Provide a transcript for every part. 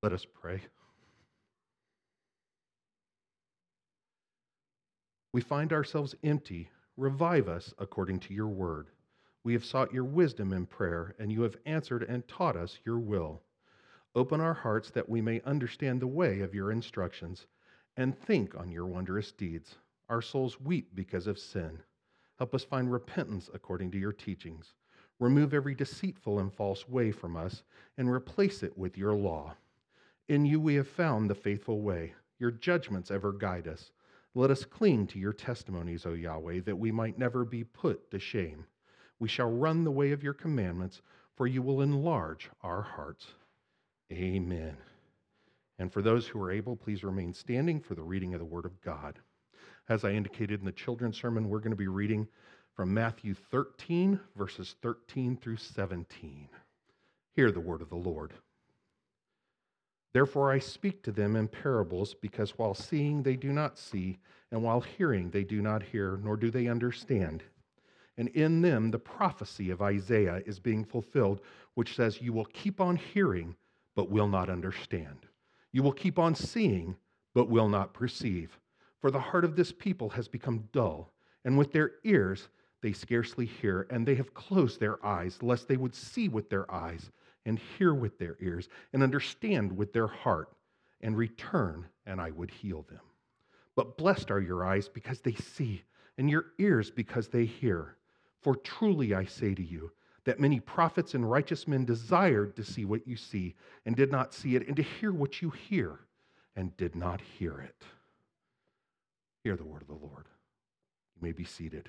Let us pray. We find ourselves empty. Revive us according to your word. We have sought your wisdom in prayer, and you have answered and taught us your will. Open our hearts that we may understand the way of your instructions and think on your wondrous deeds. Our souls weep because of sin. Help us find repentance according to your teachings. Remove every deceitful and false way from us and replace it with your law. In you we have found the faithful way. Your judgments ever guide us. Let us cling to your testimonies, O Yahweh, that we might never be put to shame. We shall run the way of your commandments, for you will enlarge our hearts. Amen. And for those who are able, please remain standing for the reading of the Word of God. As I indicated in the children's sermon, we're going to be reading from Matthew 13, verses 13 through 17. Hear the word of the Lord. Therefore I speak to them in parables, because while seeing they do not see, and while hearing they do not hear, nor do they understand. And in them the prophecy of Isaiah is being fulfilled, which says, you will keep on hearing, but will not understand. You will keep on seeing, but will not perceive. For the heart of this people has become dull, and with their ears they scarcely hear, and they have closed their eyes, lest they would see with their eyes, and hear with their ears, and understand with their heart, and return, and I would heal them. But blessed are your eyes because they see, and your ears because they hear. For truly I say to you, that many prophets and righteous men desired to see what you see, and did not see it, and to hear what you hear, and did not hear it. Hear the word of the Lord. You may be seated.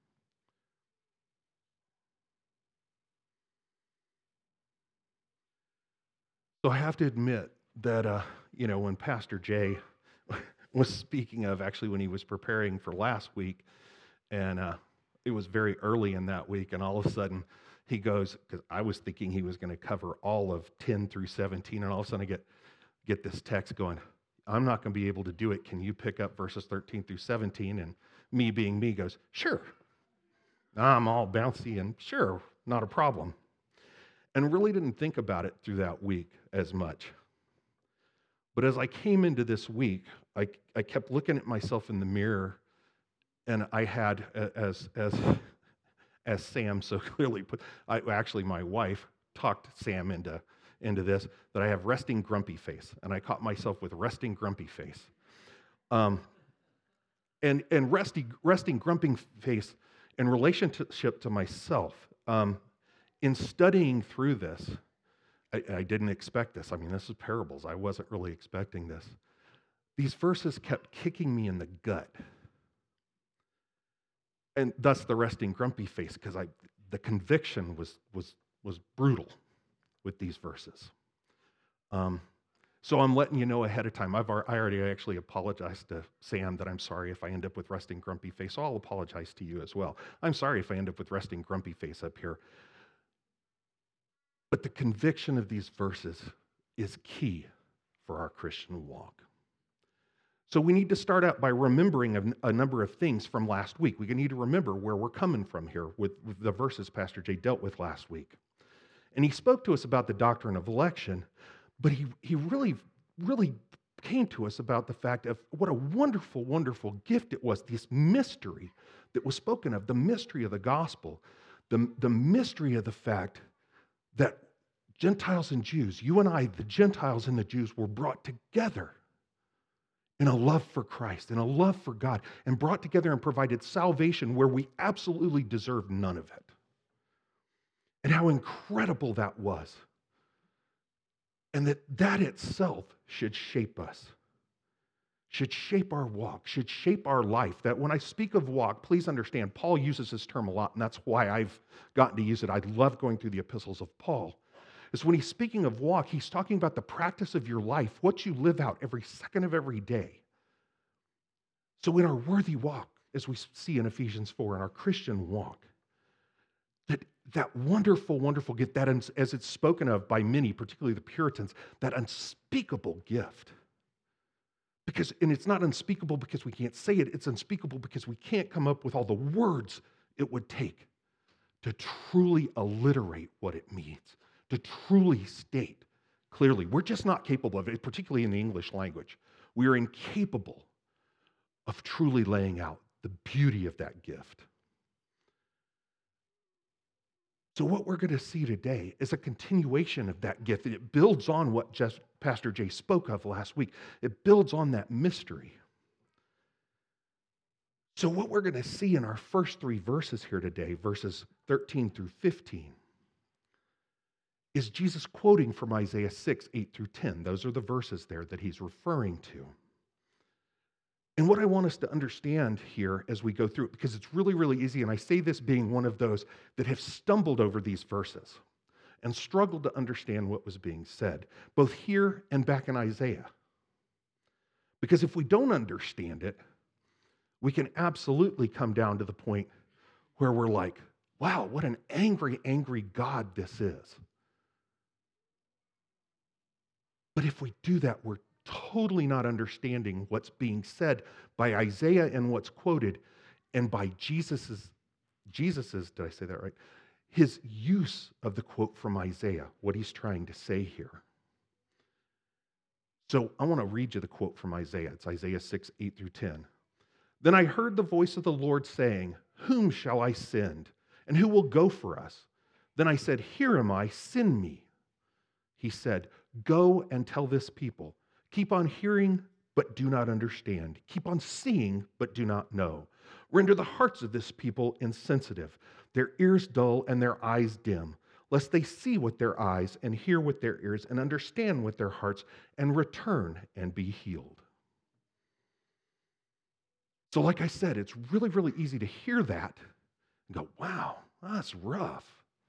So I have to admit that, when Pastor Jay was speaking of, actually when he was preparing for last week, and it was very early in that week, and all of a sudden he goes, because I was thinking he was going to cover all of 10 through 17, and all of a sudden I get this text going, I'm not going to be able to do it. Can you pick up verses 13 through 17? And me being me goes, sure. I'm all bouncy and sure, not a problem. And really didn't think about it through that week as much. But as I came into this week, I kept looking at myself in the mirror, and I had, as Sam so clearly put, my wife talked Sam into this, that I have resting grumpy face, and I caught myself with resting grumpy face. And resting grumpy face in relationship to myself. In studying through this, I didn't expect this. I mean, this is parables. I wasn't really expecting this. These verses kept kicking me in the gut. And thus the resting grumpy face, because the conviction was brutal with these verses. So I'm letting you know ahead of time. I already actually apologized to Sam that I'm sorry if I end up with resting grumpy face. So I'll apologize to you as well. I'm sorry if I end up with resting grumpy face up here. But the conviction of these verses is key for our Christian walk. So we need to start out by remembering a number of things from last week. We need to remember where we're coming from here with the verses Pastor Jay dealt with last week. And he spoke to us about the doctrine of election, but he really, really came to us about the fact of what a wonderful, wonderful gift it was, this mystery that was spoken of, the mystery of the gospel, the mystery of the fact that Gentiles and Jews, you and I, the Gentiles and the Jews, were brought together in a love for Christ, in a love for God, and brought together and provided salvation where we absolutely deserved none of it. And how incredible that was. And that itself should shape us, should shape our walk, should shape our life. That when I speak of walk, please understand, Paul uses this term a lot, and that's why I've gotten to use it. I love going through the epistles of Paul. Is when he's speaking of walk, he's talking about the practice of your life, what you live out every second of every day. So in our worthy walk, as we see in Ephesians 4, in our Christian walk, that wonderful, wonderful gift, that as it's spoken of by many, particularly the Puritans, that unspeakable gift. And it's not unspeakable because we can't say it, it's unspeakable because we can't come up with all the words it would take to truly alliterate what it means, to truly state clearly. We're just not capable of it, particularly in the English language. We are incapable of truly laying out the beauty of that gift. So what we're going to see today is a continuation of that gift. It builds on what Pastor Jay spoke of last week. It builds on that mystery. So what we're going to see in our first three verses here today, verses 13 through 15, is Jesus quoting from Isaiah 6, 8 through 10. Those are the verses there that he's referring to. And what I want us to understand here as we go through it, because it's really, really easy, and I say this being one of those that have stumbled over these verses and struggled to understand what was being said, both here and back in Isaiah. Because if we don't understand it, we can absolutely come down to the point where we're like, wow, what an angry, angry God this is. But if we do that, we're totally not understanding what's being said by Isaiah and what's quoted, and by Jesus's, did I say that right? His use of the quote from Isaiah, what he's trying to say here. So I want to read you the quote from Isaiah. It's Isaiah 6, 8 through 10. Then I heard the voice of the Lord saying, whom shall I send? And who will go for us? Then I said, here am I, send me. He said, go and tell this people, keep on hearing, but do not understand. Keep on seeing, but do not know. Render the hearts of this people insensitive, their ears dull and their eyes dim, lest they see with their eyes and hear with their ears and understand with their hearts and return and be healed. So like I said, it's really, really easy to hear that and go, wow, that's rough.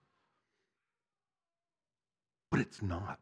But it's not.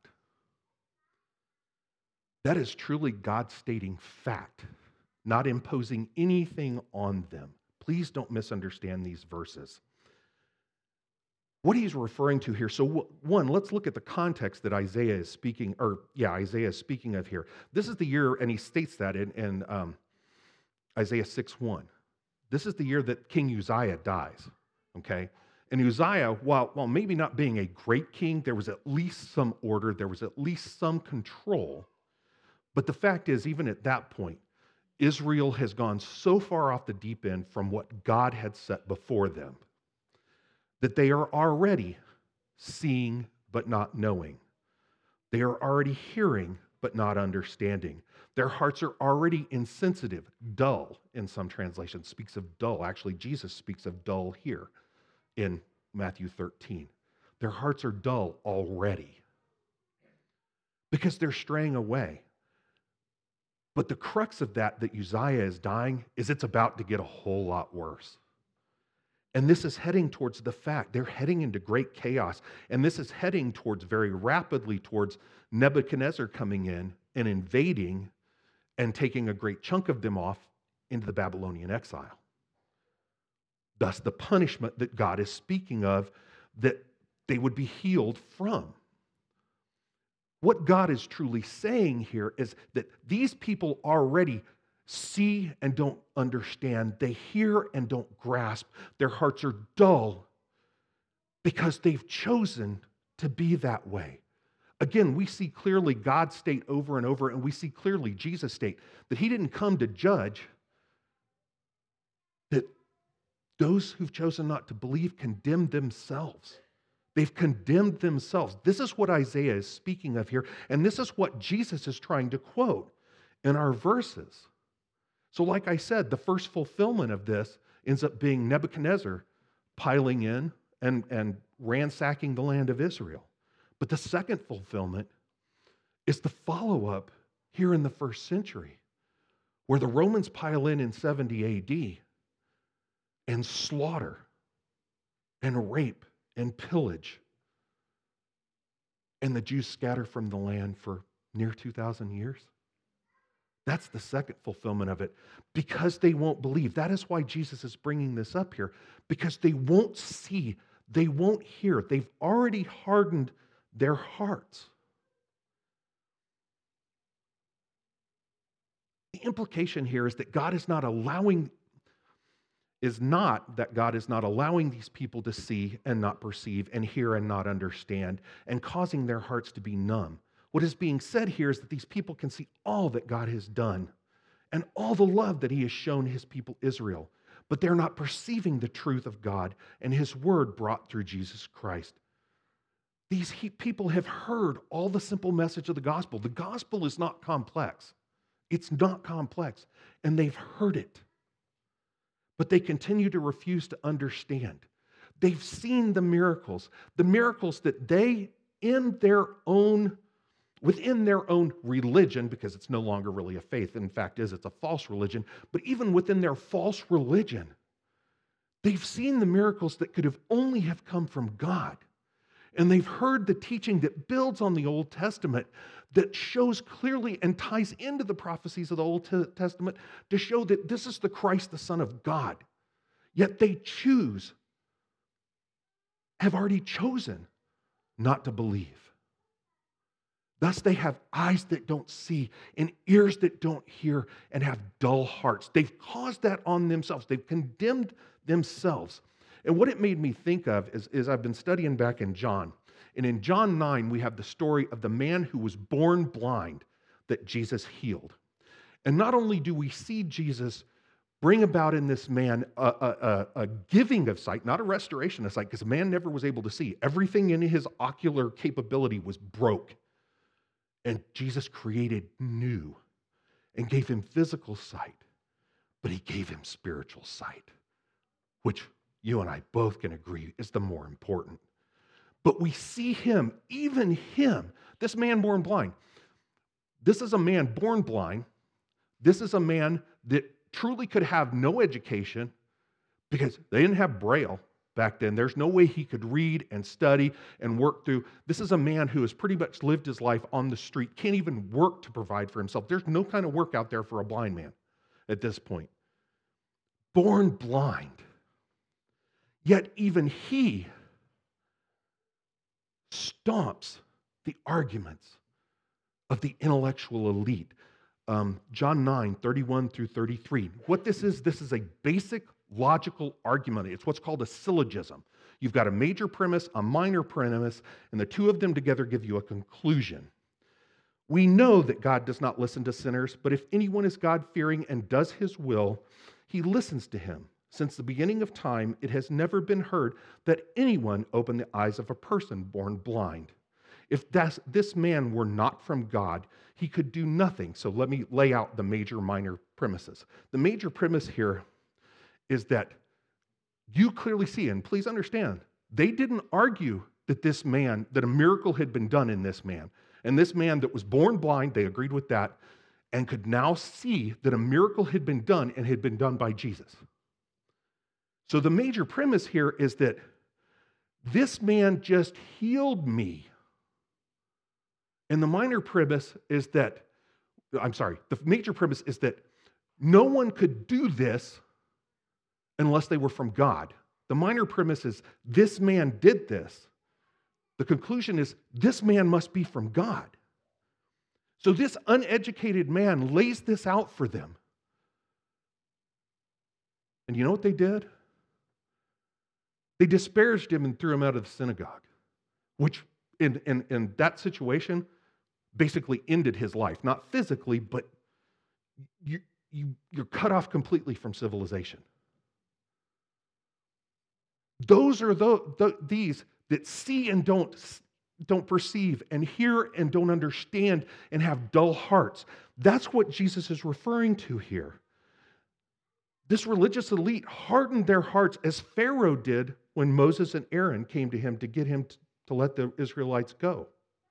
That is truly God stating fact, not imposing anything on them. Please don't misunderstand these verses. What he's referring to here, so one, let's look at the context that Isaiah is speaking of here. This is the year, and he states that in Isaiah 6:1. This is the year that King Uzziah dies, okay? And Uzziah, while maybe not being a great king, there was at least some order, there was at least some control. But the fact is, even at that point, Israel has gone so far off the deep end from what God had set before them that they are already seeing but not knowing. They are already hearing but not understanding. Their hearts are already insensitive, dull in some translations. Speaks of dull. Actually, Jesus speaks of dull here in Matthew 13. Their hearts are dull already because they're straying away. But the crux of that Uzziah is dying is it's about to get a whole lot worse. And this is heading towards the fact they're heading into great chaos. And this is heading towards very rapidly towards Nebuchadnezzar coming in and invading and taking a great chunk of them off into the Babylonian exile. Thus the punishment that God is speaking of that they would be healed from. What God is truly saying here is that these people already see and don't understand. They hear and don't grasp. Their hearts are dull because they've chosen to be that way. Again, we see clearly God state over and over, and we see clearly Jesus state that he didn't come to judge, that those who've chosen not to believe condemn themselves. They've condemned themselves. This is what Isaiah is speaking of here, and this is what Jesus is trying to quote in our verses. So like I said, the first fulfillment of this ends up being Nebuchadnezzar piling in and ransacking the land of Israel. But the second fulfillment is the follow-up here in the first century, where the Romans pile in 70 AD and slaughter and rape and pillage. And the Jews scatter from the land for near 2,000 years. That's the second fulfillment of it, because they won't believe. That is why Jesus is bringing this up here, because they won't see, they won't hear. They've already hardened their hearts. The implication here is that God is not allowing these people to see and not perceive and hear and not understand and causing their hearts to be numb. What is being said here is that these people can see all that God has done and all the love that he has shown his people Israel, but they're not perceiving the truth of God and his word brought through Jesus Christ. These people have heard all the simple message of the gospel. The gospel is not complex. It's not complex, and they've heard it, but they continue to refuse to understand. They've seen the miracles that they, within their own religion, because it's no longer really a faith, in fact, it's a false religion, but even within their false religion, they've seen the miracles that could have only have come from God. And they've heard the teaching that builds on the Old Testament, that shows clearly and ties into the prophecies of the Old Testament to show that this is the Christ, the Son of God. Yet they have already chosen not to believe. Thus they have eyes that don't see and ears that don't hear and have dull hearts. They've caused that on themselves. They've condemned themselves. And what it made me think of is I've been studying back in John. And in John 9, we have the story of the man who was born blind that Jesus healed. And not only do we see Jesus bring about in this man a giving of sight, not a restoration of sight, because the man never was able to see. Everything in his ocular capability was broke. And Jesus created new and gave him physical sight, but he gave him spiritual sight, which you and I both can agree is the more important. But we see him, even him, this man born blind. This is a man born blind. This is a man that truly could have no education because they didn't have Braille back then. There's no way he could read and study and work through. This is a man who has pretty much lived his life on the street, can't even work to provide for himself. There's no kind of work out there for a blind man at this point. Born blind. Yet even he stomps the arguments of the intellectual elite. John 9, 31 through 33. What this is a basic logical argument. It's what's called a syllogism. You've got a major premise, a minor premise, and the two of them together give you a conclusion. We know that God does not listen to sinners, but if anyone is God-fearing and does his will, he listens to him. Since the beginning of time, it has never been heard that anyone opened the eyes of a person born blind. If this man were not from God, he could do nothing. So let me lay out the major, minor premises. The major premise here is that you clearly see, and please understand, they didn't argue that that a miracle had been done in this man. And this man that was born blind, they agreed with that, and could now see that a miracle had been done and had been done by Jesus. So the major premise here is that this man just healed me. And the major premise is that no one could do this unless they were from God. The minor premise is this man did this. The conclusion is this man must be from God. So this uneducated man lays this out for them. And you know what they did? They disparaged him and threw him out of the synagogue, which in that situation basically ended his life. Not physically, but you're cut off completely from civilization. Those are these that see and don't perceive, and hear and don't understand, and have dull hearts. That's what Jesus is referring to here. This religious elite hardened their hearts as Pharaoh did when Moses and Aaron came to him to get him to let the Israelites go,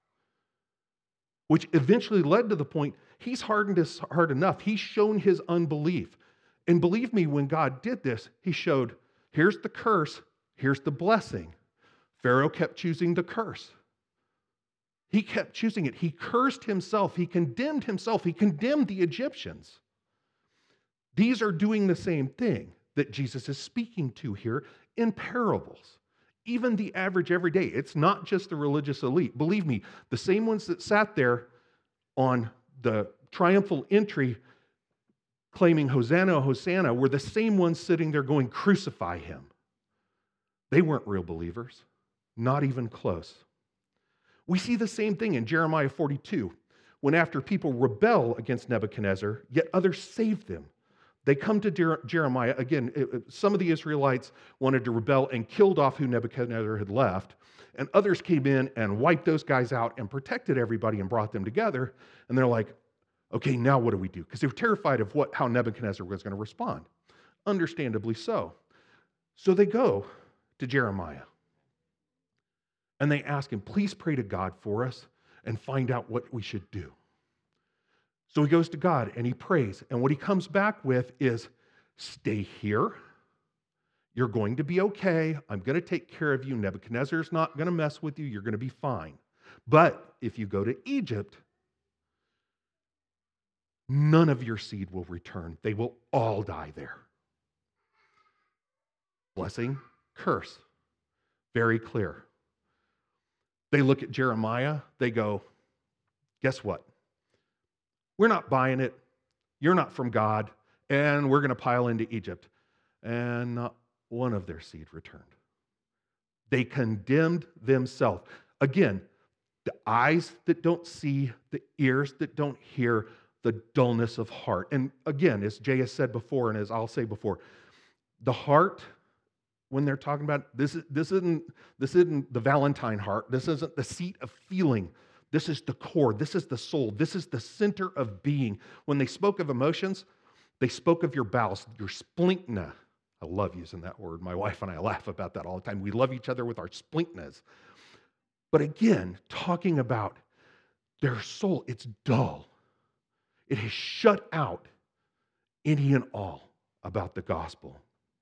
which eventually led to the point he's hardened his heart enough. He's shown his unbelief. And believe me, when God did this, he showed, here's the curse, here's the blessing. Pharaoh kept choosing the curse. He kept choosing it. He cursed himself. He condemned himself. He condemned the Egyptians. These are doing the same thing that Jesus is speaking to here in parables. Even the average everyday. It's not just the religious elite. Believe me, the same ones that sat there on the triumphal entry claiming Hosanna, Hosanna, were the same ones sitting there going, crucify him. They weren't real believers. Not even close. We see the same thing in Jeremiah 42, when after people rebel against Nebuchadnezzar, yet others save them. They come to Jeremiah. Again, some of the Israelites wanted to rebel and killed off who Nebuchadnezzar had left, and others came in and wiped those guys out and protected everybody and brought them together. And they're like, okay, now what do we do? Because they were terrified of how Nebuchadnezzar was going to respond. Understandably so. So they go to Jeremiah and they ask him, please pray to God for us and find out what we should do. So he goes to God and he prays. And what he comes back with is, stay here. You're going to be okay. I'm going to take care of you. Nebuchadnezzar's not going to mess with you. You're going to be fine. But if you go to Egypt, none of your seed will return. They will all die there. Blessing, curse. Very clear. They look at Jeremiah. They go, guess what? We're not buying it. You're not from God. And we're going to pile into Egypt. And not one of their seed returned. They condemned themselves. Again, the eyes that don't see, the ears that don't hear, the dullness of heart. And again, as Jay has said before, and as I'll say before, the heart, when they're talking about this isn't the Valentine heart. This isn't the seat of feeling. This is the core. This is the soul. This is the center of being. When they spoke of emotions, they spoke of your bowels, your splenkna. I love using that word. My wife and I laugh about that all the time. We love each other with our splenknas. But again, talking about their soul, it's dull. It has shut out any and all about the gospel.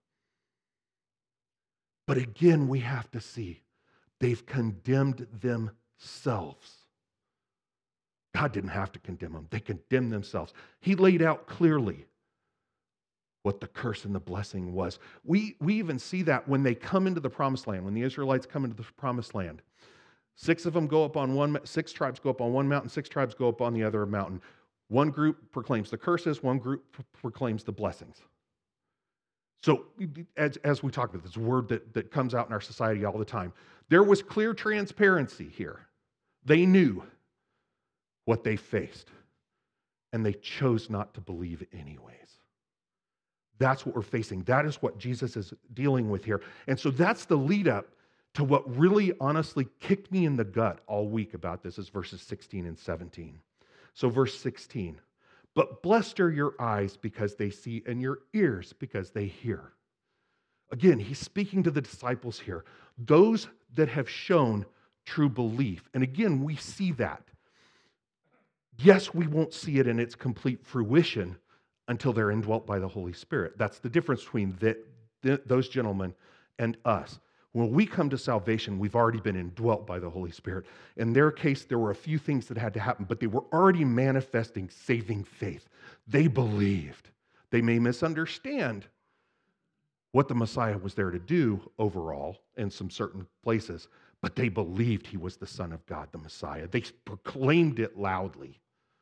But again, we have to see they've condemned themselves. God didn't have to condemn them. They condemned themselves. He laid out clearly what the curse and the blessing was. We even see that when they come into the promised land, when the Israelites come into the promised land. 6 tribes go up on one mountain, 6 tribes go up on the other mountain. One group proclaims the curses, one group proclaims the blessings. So as we talk about this word that comes out in our society all the time, there was clear transparency here. They knew what they faced, and they chose not to believe anyways. That's what we're facing. That is what Jesus is dealing with here. And so that's the lead up to what really honestly kicked me in the gut all week about this is verses 16 and 17. So verse 16, but blessed are your eyes because they see and your ears because they hear. Again, he's speaking to the disciples here, those that have shown true belief. And again, we see that. Yes, we won't see it in its complete fruition until they're indwelt by the Holy Spirit. That's the difference between those gentlemen and us. When we come to salvation, we've already been indwelt by the Holy Spirit. In their case, there were a few things that had to happen, but they were already manifesting saving faith. They believed. They may misunderstand what the Messiah was there to do overall in some certain places, but they believed he was the Son of God, the Messiah. They proclaimed it loudly.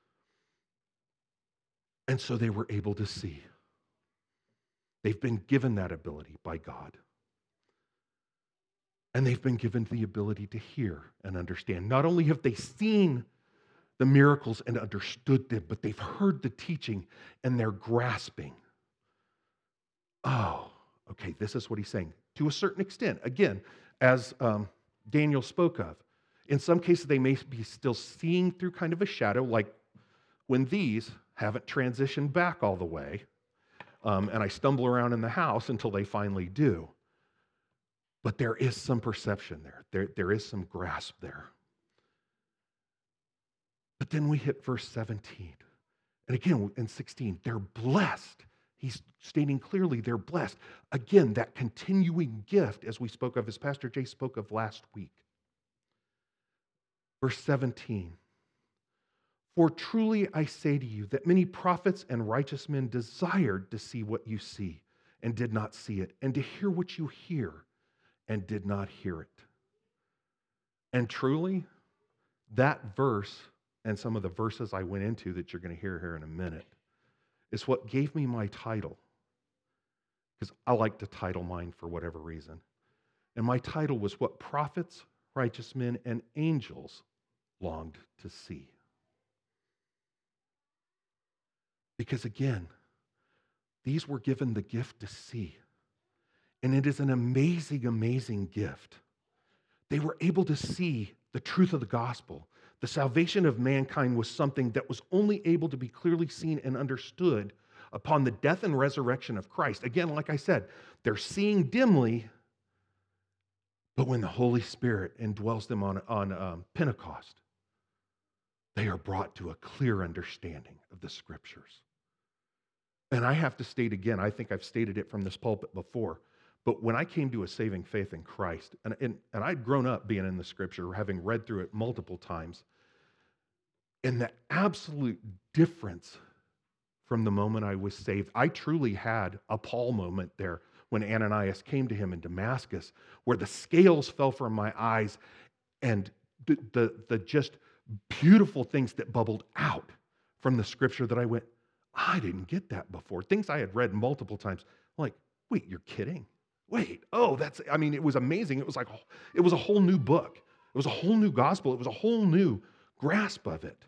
And so they were able to see. They've been given that ability by God. And they've been given the ability to hear and understand. Not only have they seen the miracles and understood them, but they've heard the teaching and they're grasping. Oh, okay, this is what he's saying. To a certain extent, again, as Daniel spoke of, in some cases they may be still seeing through kind of a shadow, like when these haven't transitioned back all the way, and I stumble around in the house until they finally do. But there is some perception there. There is some grasp there. But then we hit verse 17. And again, in 16, they're blessed. He's stating clearly they're blessed. Again, that continuing gift, as we spoke of, as Pastor Jay spoke of last week. Verse 17. For truly I say to you that many prophets and righteous men desired to see what you see and did not see it, and to hear what you hear and did not hear it. And truly, that verse and some of the verses I went into that you're going to hear here in a minute is what gave me my title. Because I like to title mine for whatever reason. And my title was What Prophets, Righteous Men, and Angels longed to see. Because again, these were given the gift to see. And it is an amazing, amazing gift. They were able to see the truth of the gospel. The salvation of mankind was something that was only able to be clearly seen and understood upon the death and resurrection of Christ. Again, like I said, they're seeing dimly, but when the Holy Spirit indwells them on Pentecost, they are brought to a clear understanding of the Scriptures. And I have to state again, I think I've stated it from this pulpit before, but when I came to a saving faith in Christ, and I'd grown up being in the Scripture, having read through it multiple times, and the absolute difference from the moment I was saved, I truly had a Paul moment there when Ananias came to him in Damascus, where the scales fell from my eyes and the just beautiful things that bubbled out from the Scripture that I went, I didn't get that before. Things I had read multiple times. Like, wait, you're kidding? Wait, it was amazing. It was like, it was a whole new book. It was a whole new gospel. It was a whole new grasp of it.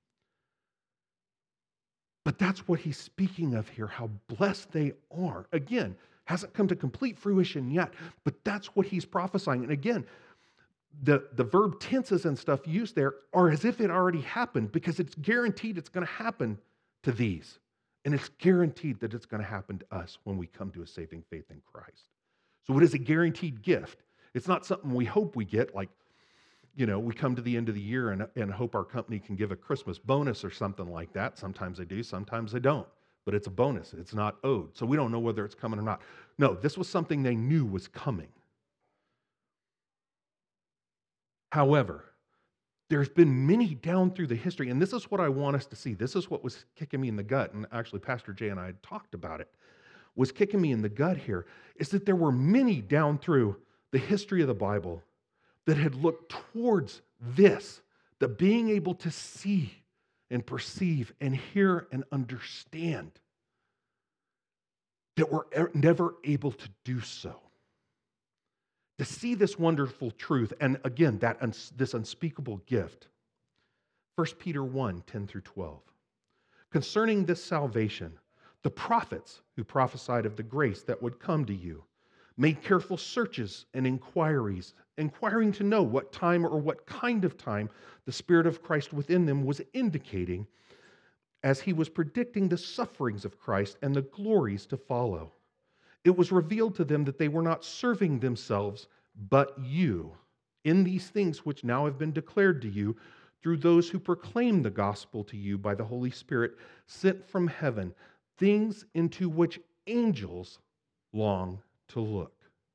But that's what he's speaking of here, how blessed they are. Again, hasn't come to complete fruition yet, but that's what he's prophesying. And again, the verb tenses and stuff used there are as if it already happened, because it's guaranteed it's going to happen to these. And it's guaranteed that it's going to happen to us when we come to a saving faith in Christ. So it is a guaranteed gift. It's not something we hope we get, like, we come to the end of the year and hope our company can give a Christmas bonus or something like that. Sometimes they do, sometimes they don't. But it's a bonus. It's not owed. So we don't know whether it's coming or not. No, this was something they knew was coming. However, there's been many down through the history, and this is what I want us to see. This is what was kicking me in the gut, and actually Pastor Jay and I had talked about it, was kicking me in the gut here, is that there were many down through the history of the Bible that had looked towards this, the being able to see and perceive and hear and understand, that were never able to do so. To see this wonderful truth, and again, this unspeakable gift. 1 Peter 1, 10 through 12. Concerning this salvation, the prophets who prophesied of the grace that would come to you made careful searches and inquiries, inquiring to know what time or what kind of time the Spirit of Christ within them was indicating as he was predicting the sufferings of Christ and the glories to follow. It was revealed to them that they were not serving themselves, but you, in these things which now have been declared to you through those who proclaim the gospel to you by the Holy Spirit sent from heaven, things into which angels long to look.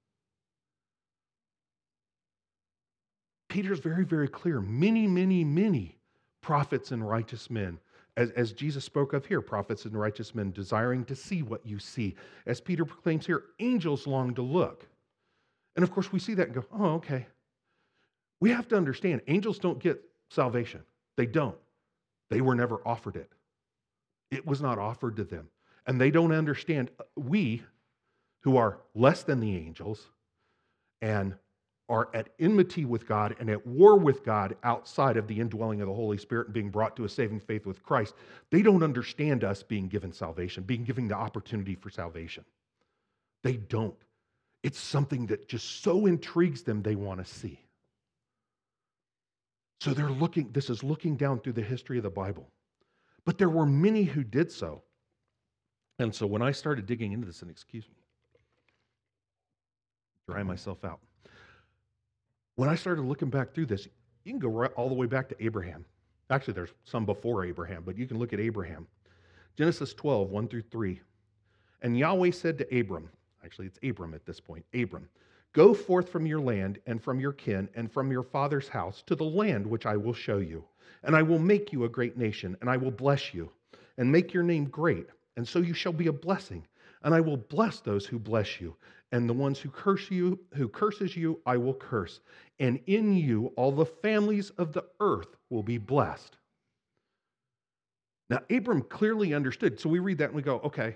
Peter's very, very clear. Many, many, many prophets and righteous men, as Jesus spoke of here, prophets and righteous men desiring to see what you see. As Peter proclaims here, angels long to look. And of course, we see that and go, oh, okay. We have to understand, angels don't get salvation. They don't. They were never offered it. It was not offered to them. And they don't understand, we, who are less than the angels and are at enmity with God and at war with God outside of the indwelling of the Holy Spirit and being brought to a saving faith with Christ, they don't understand us being given salvation, being given the opportunity for salvation. They don't. It's something that just so intrigues them, they want to see. So they're looking, this is looking down through the history of the Bible. But there were many who did so. And so when I started digging into this, and excuse me, dry myself out. When I started looking back through this, you can go right all the way back to Abraham. Actually, there's some before Abraham, but you can look at Abraham. Genesis 12, 1 through 3. And Yahweh said to Abram, actually it's Abram at this point, Abram, go forth from your land and from your kin and from your father's house to the land which I will show you. And I will make you a great nation, and I will bless you, and make your name great, and so you shall be a blessing. And I will bless those who bless you, and the ones who curses you, I will curse. And in you all the families of the earth will be blessed. Now, Abram clearly understood. So we read that and we go, okay,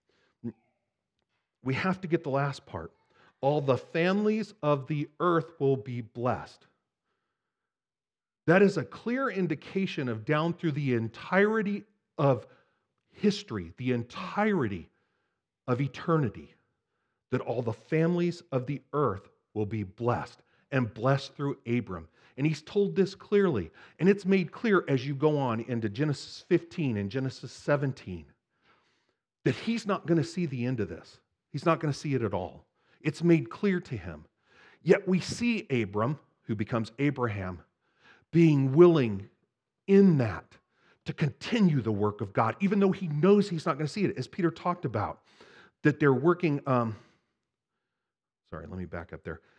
we have to get the last part. All the families of the earth will be blessed. That is a clear indication of down through the entirety of history, the entirety of eternity, that all the families of the earth will be blessed and blessed through Abram. And he's told this clearly. And it's made clear as you go on into Genesis 15 and Genesis 17 that he's not going to see the end of this. He's not going to see it at all. It's made clear to him. Yet we see Abram, who becomes Abraham, being willing in that to continue the work of God, even though he knows he's not going to see it, as Peter talked about, that they're working. Sorry, let me back up there.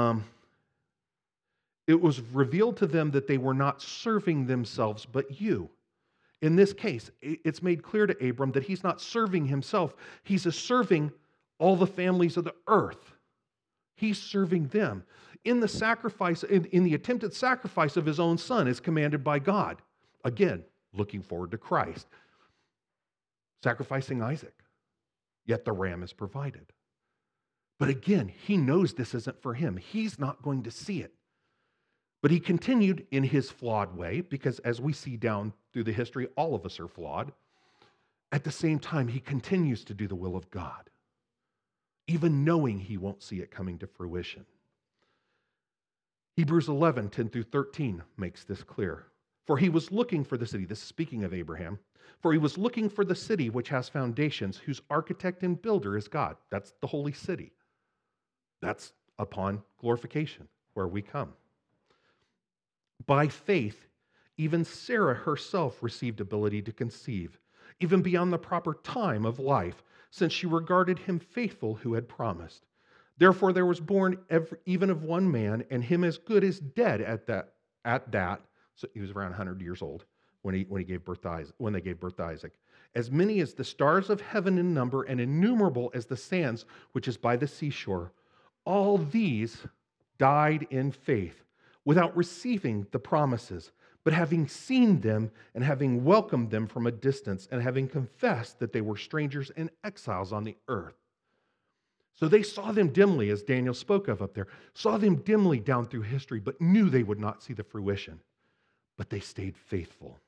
It was revealed to them that they were not serving themselves, but you. In this case, it's made clear to Abram that he's not serving himself. He's serving all the families of the earth. He's serving them. In the sacrifice, in the attempted sacrifice of his own son, as commanded by God. Again, looking forward to Christ. Sacrificing Isaac. Yet the ram is provided. But again, he knows this isn't for him. He's not going to see it. But he continued in his flawed way, because as we see down through the history, all of us are flawed. At the same time, he continues to do the will of God, even knowing he won't see it coming to fruition. Hebrews 11, 10 through 13 makes this clear. For he was looking for the city, this is speaking of Abraham, for he was looking for the city which has foundations, whose architect and builder is God. That's the holy city. That's upon glorification, where we come. By faith, even Sarah herself received ability to conceive, even beyond the proper time of life, since she regarded him faithful who had promised. Therefore there was born even of one man, and him as good as dead at that. So he was around 100 years old when they gave birth to Isaac. As many as the stars of heaven in number, and innumerable as the sands which is by the seashore. All these died in faith, without receiving the promises, but having seen them and having welcomed them from a distance, and having confessed that they were strangers and exiles on the earth. So they saw them dimly, as Daniel spoke of up there, saw them dimly down through history, but knew they would not see the fruition. But they stayed faithful.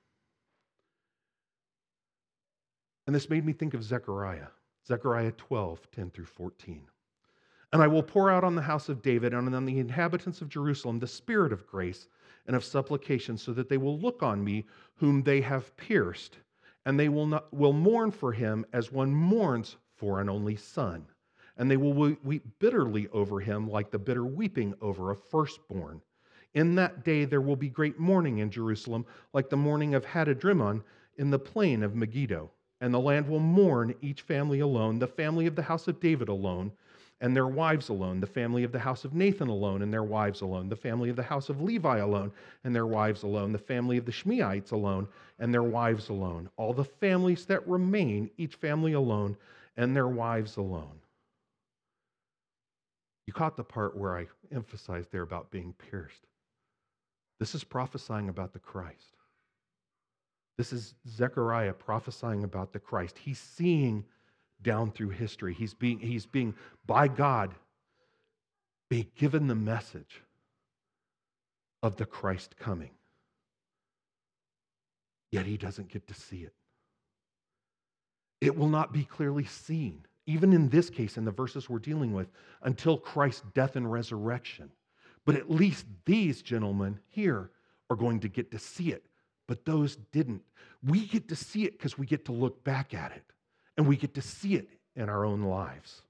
And this made me think of Zechariah 12, 10 through 14. And I will pour out on the house of David and on the inhabitants of Jerusalem the spirit of grace and of supplication, so that they will look on me whom they have pierced, and they will mourn for him as one mourns for an only son. And they will weep bitterly over him like the bitter weeping over a firstborn. In that day there will be great mourning in Jerusalem, like the mourning of Hadadrimmon in the plain of Megiddo. And the land will mourn, each family alone, the family of the house of David alone, and their wives alone, the family of the house of Nathan alone, and their wives alone, the family of the house of Levi alone, and their wives alone, the family of the Shimeites alone, and their wives alone. All the families that remain, each family alone, and their wives alone. You caught the part where I emphasized there about being pierced. This is prophesying about the Christ. This is Zechariah prophesying about the Christ. He's seeing down through history. He's being by God, being given the message of the Christ coming. Yet he doesn't get to see it. It will not be clearly seen, even in this case, in the verses we're dealing with, until Christ's death and resurrection. But at least these gentlemen here are going to get to see it, but those didn't. We get to see it because we get to look back at it, and we get to see it in our own lives.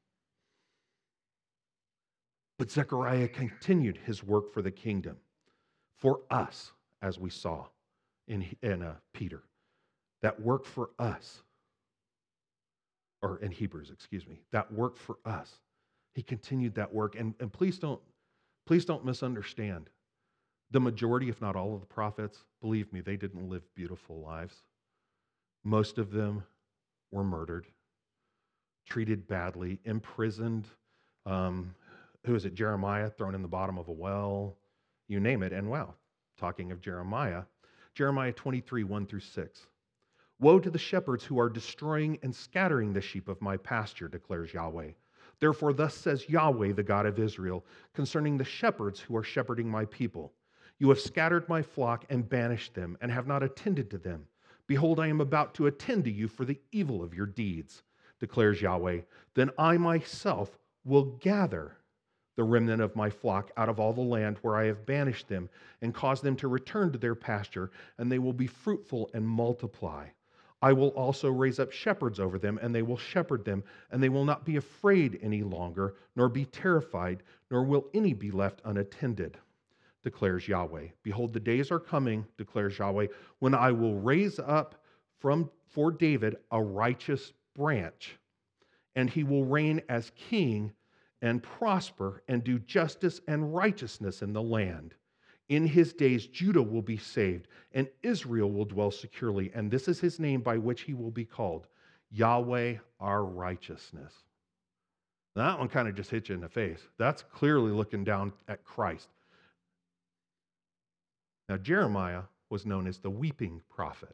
But Zechariah continued his work for the kingdom, for us, as we saw in Peter. That work for us, or in Hebrews, that work for us. He continued that work, and please don't misunderstand. The majority, if not all of the prophets, believe me, they didn't live beautiful lives. Most of them were murdered, treated badly, imprisoned. Who is it? Jeremiah, thrown in the bottom of a well, you name it. And wow, talking of Jeremiah 23, 1 through 6. Woe to the shepherds who are destroying and scattering the sheep of my pasture, declares Yahweh. Therefore, thus says Yahweh, the God of Israel, concerning the shepherds who are shepherding my people. You have scattered my flock and banished them, and have not attended to them. Behold, I am about to attend to you for the evil of your deeds, declares Yahweh. Then I myself will gather the remnant of my flock out of all the land where I have banished them, and cause them to return to their pasture, and they will be fruitful and multiply. I will also raise up shepherds over them, and they will shepherd them, and they will not be afraid any longer, nor be terrified, nor will any be left unattended, declares Yahweh. Behold, the days are coming, declares Yahweh, when I will raise up for David a righteous branch, and he will reign as king and prosper and do justice and righteousness in the land. In his days, Judah will be saved, and Israel will dwell securely, and this is his name by which he will be called, Yahweh our righteousness. Now, that one kind of just hits you in the face. That's clearly looking down at Christ. Now, Jeremiah was known as the weeping prophet.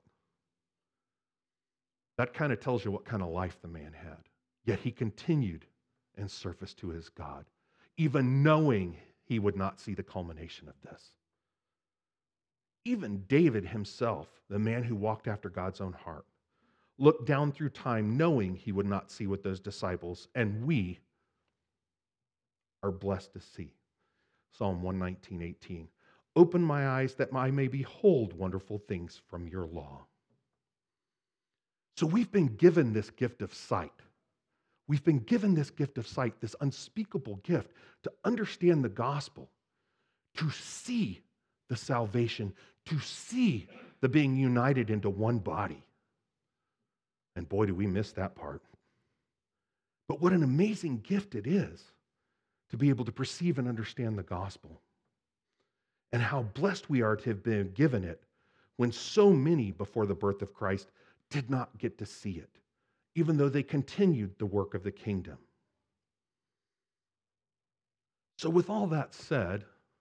That kind of tells you what kind of life the man had. Yet he continued in service to his God, even knowing he would not see the culmination of this. Even David himself, the man who walked after God's own heart, looked down through time knowing he would not see what those disciples and we are blessed to see. Psalm 119:18. Open my eyes that I may behold wonderful things from your law. So we've been given this gift of sight. We've been given this gift of sight, this unspeakable gift to understand the gospel, to see the salvation, to see the being united into one body. And boy, do we miss that part. But what an amazing gift it is to be able to perceive and understand the gospel. And how blessed we are to have been given it when so many before the birth of Christ did not get to see it, even though they continued the work of the kingdom. So with all that said,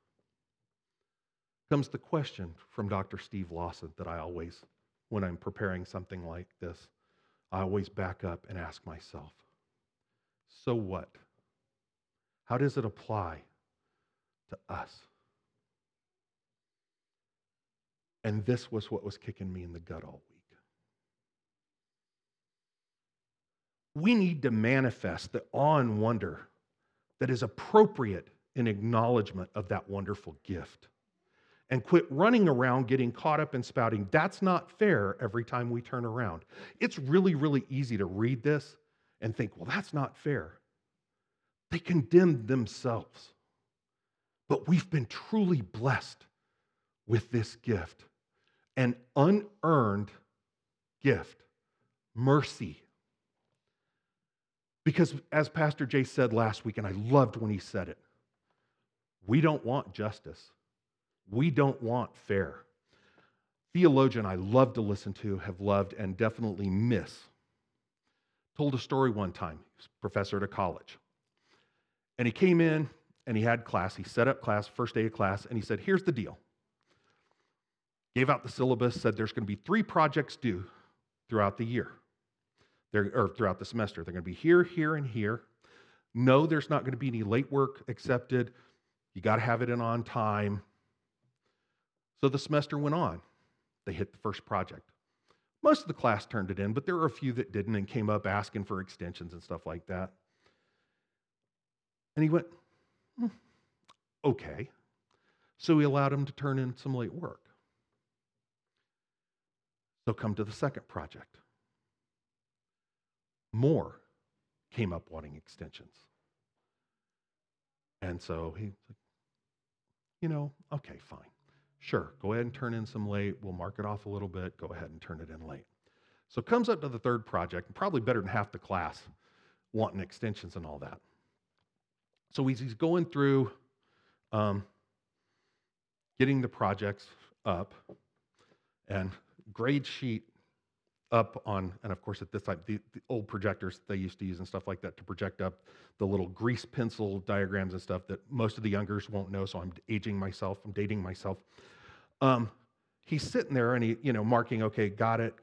comes the question from Dr. Steve Lawson that I always, when I'm preparing something like this, I always back up and ask myself, so what? How does it apply to us? And this was what was kicking me in the gut all week. We need to manifest the awe and wonder that is appropriate in acknowledgement of that wonderful gift. And quit running around getting caught up in spouting, that's not fair every time we turn around. It's really, really easy to read this and think, well, that's not fair. They condemn themselves. But we've been truly blessed with this gift, an unearned gift, mercy. Because as Pastor Jay said last week, and I loved when he said it, we don't want justice. We don't want fair. Theologian I love to listen to, have loved, and definitely miss, told a story one time. He was a professor at a college. And he came in and he had class. He set up class, first day of class, and he said, here's the deal. Gave out the syllabus, said there's going to be 3 projects due throughout the year, or throughout the semester. They're going to be here, here, and here. No, there's not going to be any late work accepted. You got to have it in on time. So the semester went on. They hit the first project. Most of the class turned it in, but there were a few that didn't and came up asking for extensions and stuff like that. And he went, okay. So he allowed him to turn in some late work. So come to the second project. More came up wanting extensions. And so he's like, okay, fine. Sure, go ahead and turn in some late. We'll mark it off a little bit. Go ahead and turn it in late. So comes up to the third project, and probably better than half the class wanting extensions and all that. So he's going through getting the projects up and grade sheet up on, and of course at this time, the old projectors they used to use and stuff like that to project up the little grease pencil diagrams and stuff that most of the youngers won't know, so I'm dating myself. He's sitting there and he, marking, okay, got it.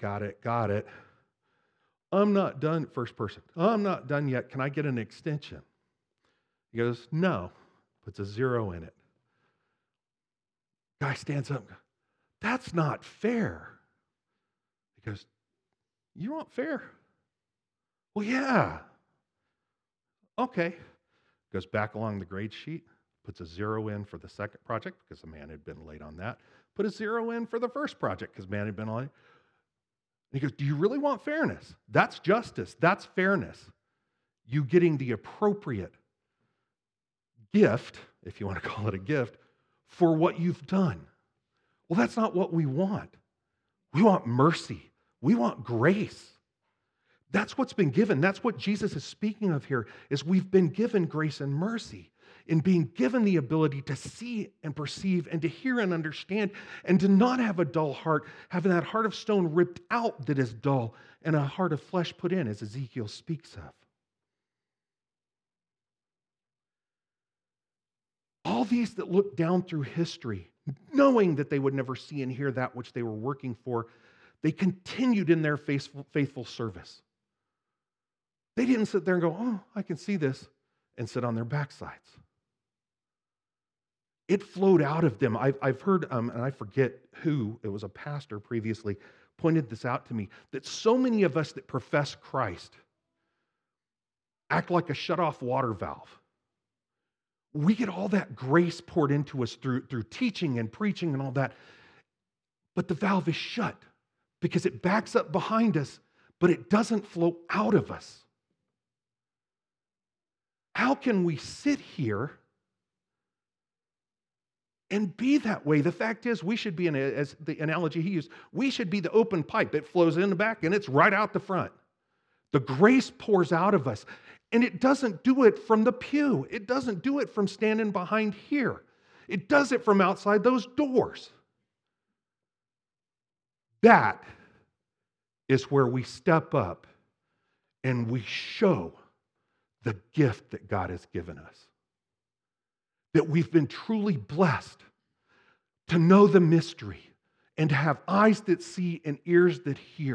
I'm not done, first person. I'm not done yet. Can I get an extension? He goes, no, puts a 0 in it. Guy stands up and goes, that's not fair. He goes, you want fair? Well, yeah. Okay. Goes back along the grade sheet, puts a 0 in for the second project because the man had been late on that. Put a 0 in for the first project because the man had been late. And he goes, do you really want fairness? That's justice. That's fairness. You getting the appropriate gift, if you want to call it a gift, for what you've done. Well, that's not what we want. We want mercy. We want grace. That's what's been given. That's what Jesus is speaking of here, is we've been given grace and mercy in being given the ability to see and perceive and to hear and understand and to not have a dull heart, having that heart of stone ripped out that is dull and a heart of flesh put in, as Ezekiel speaks of. All these that look down through history, knowing that they would never see and hear that which they were working for, they continued in their faithful service. They didn't sit there and go, oh, I can see this, and sit on their backsides. It flowed out of them. I've heard, and I forget who, it was a pastor previously, pointed this out to me, that so many of us that profess Christ act like a shut-off water valve. We get all that grace poured into us through teaching and preaching and all that, but the valve is shut because it backs up behind us, but it doesn't flow out of us. How can we sit here and be that way? The fact is, we should be, as the analogy he used, we should be the open pipe. It flows in the back and it's right out the front. The grace pours out of us. And it doesn't do it from the pew. It doesn't do it from standing behind here. It does it from outside those doors. That is where we step up and we show the gift that God has given us. That we've been truly blessed to know the mystery and to have eyes that see and ears that hear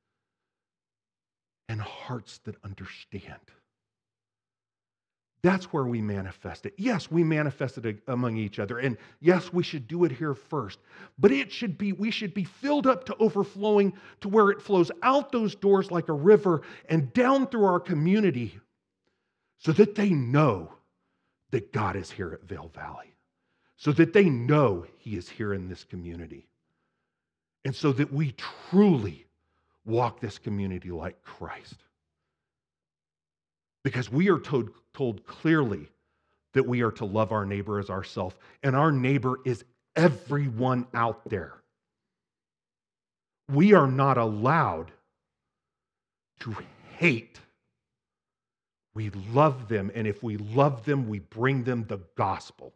and hearts that understand. That's where we manifest it. Yes, we manifest it among each other. And yes, we should do it here first. But we should be filled up to overflowing to where it flows out those doors like a river and down through our community so that they know that God is here at Vale Valley. So that they know He is here in this community. And so that we truly walk this community like Christ. Because we are told clearly that we are to love our neighbor as ourselves, and our neighbor is everyone out there. We are not allowed to hate. We love them, and if we love them, we bring them the gospel.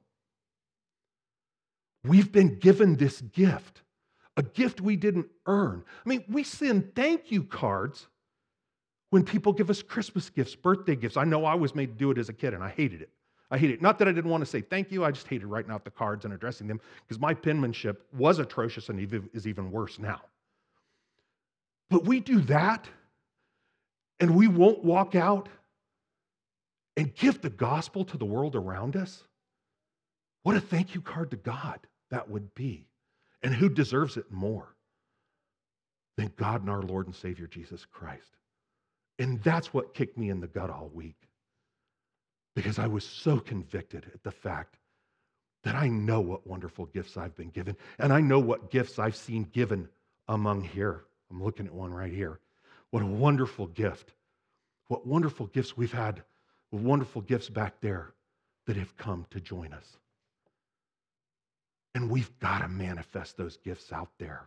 We've been given this gift, a gift we didn't earn. I mean, we send thank you cards when people give us Christmas gifts, birthday gifts. I know I was made to do it as a kid, and I hated it. I hated it. Not that I didn't want to say thank you, I just hated writing out the cards and addressing them because my penmanship was atrocious and is even worse now. But we do that, and we won't walk out and give the gospel to the world around us. What a thank you card to God that would be. And who deserves it more than God and our Lord and Savior Jesus Christ? And that's what kicked me in the gut all week. Because I was so convicted at the fact that I know what wonderful gifts I've been given. And I know what gifts I've seen given among here. I'm looking at one right here. What a wonderful gift. What wonderful gifts we've had. Wonderful gifts back there that have come to join us. And we've got to manifest those gifts out there.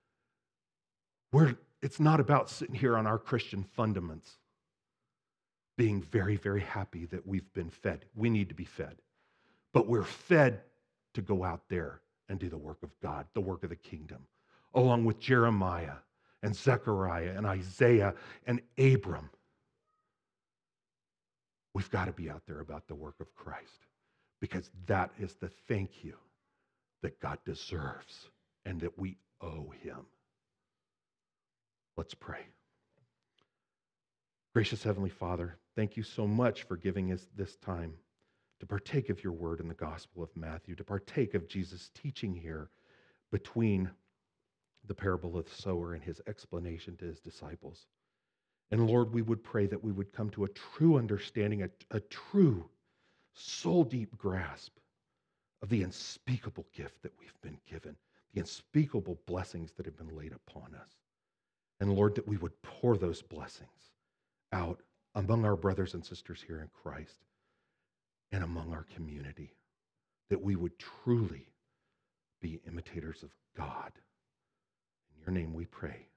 It's not about sitting here on our Christian fundaments being very, very happy that we've been fed. We need to be fed. But we're fed to go out there and do the work of God, the work of the kingdom, along with Jeremiah and Zechariah and Isaiah and Abram. We've got to be out there about the work of Christ because that is the thank you that God deserves and that we owe Him. Let's pray. Gracious Heavenly Father, thank you so much for giving us this time to partake of your word in the Gospel of Matthew, to partake of Jesus' teaching here between the parable of the sower and his explanation to his disciples. And Lord, we would pray that we would come to a true understanding, a true soul-deep grasp of the unspeakable gift that we've been given, the unspeakable blessings that have been laid upon us. And Lord, that we would pour those blessings out among our brothers and sisters here in Christ and among our community, that we would truly be imitators of God. In your name we pray.